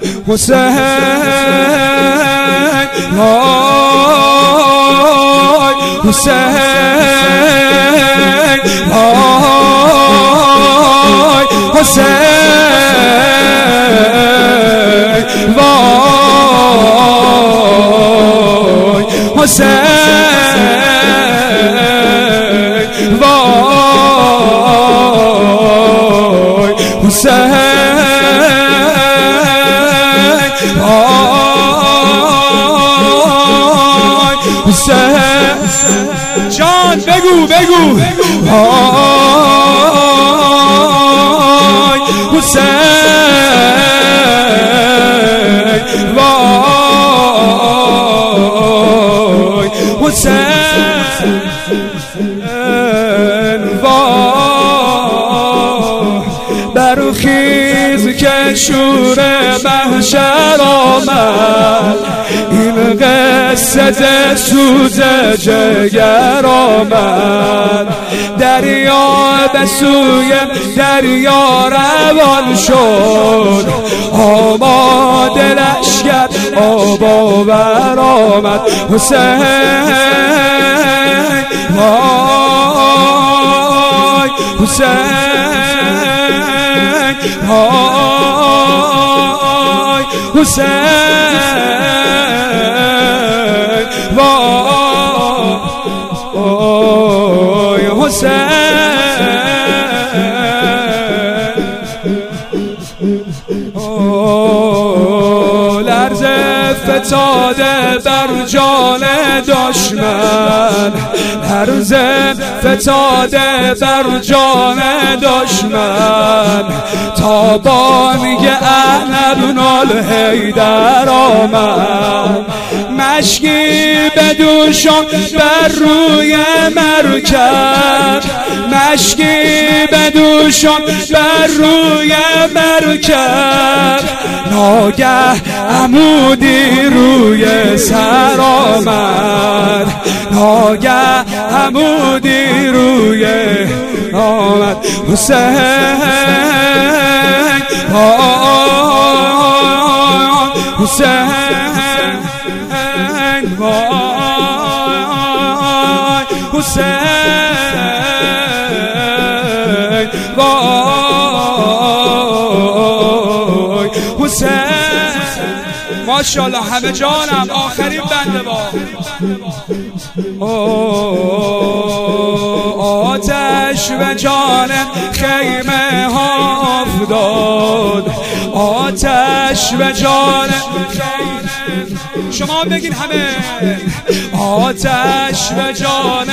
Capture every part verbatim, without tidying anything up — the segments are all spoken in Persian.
حسین وای حسین وای حسین وای حسین وای حسین وای حسین جان بگو بگو وای حسین وای حسین وای برخیز که شور محشر آمد، این قصه سوز جگر آمد. دریا به سوی دریا روان شد، آماده لشکر آب آور آمد. حسین وای حسین وای حسین وای حسین لرزه فتاده بر جان دشمن، لرزه فتاده بر جان دشمن. تا بانگ اهل ابن الحیدر آمد، مشکی بدوشان بر روی مرکب، مشکی بدوشان بر روی مرکب. ناگه عمودی روی سر آمد، ناگه عمودی روی آمد. حسین حسین وای حسین وای حسین. ماشاءالله همه جانم آخرین بنده با آتش و جان خیمه ها افتاد، آتش و جان خیمه. شما بگین همه آتش و جان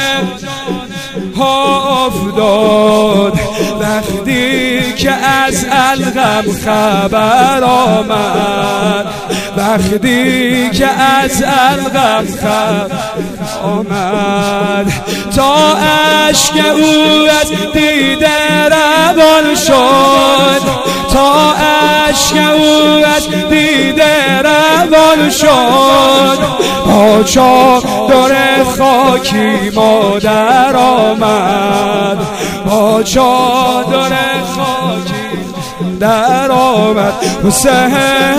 ها افتاد. وقتی که از الغم خبر آمد، وقتی که از الغم خبر آمد. تا اشک او از دیده روان شد، تا اشک او از دیده روان شد. با چادر خاکی مادر آمد، با چادر خاکی در آمد. حسین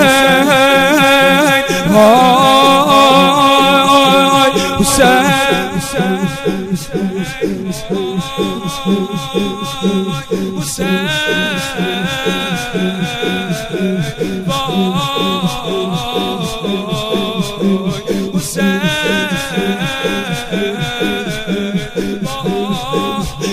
وای حسین حسین